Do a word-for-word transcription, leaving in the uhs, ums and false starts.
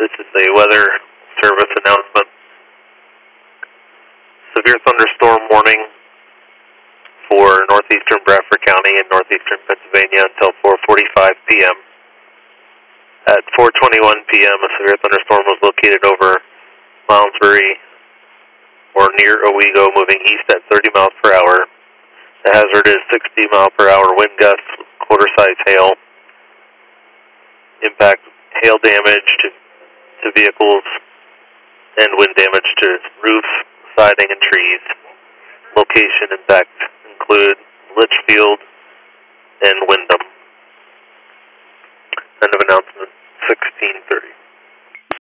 This is a weather service announcement. Severe thunderstorm warning for northeastern Bradford County and northeastern Pennsylvania until four forty-five p m At four twenty-one p m a severe thunderstorm was located over Malmesbury or near Owego, moving east at thirty miles per hour. The hazard is sixty mile per hour wind gusts with quarter-size hail. Impact hail damage to, to vehicles and wind damage to roofs, siding, and trees. Location impact include Litchfield and Windham. End of announcement, sixteen thirty.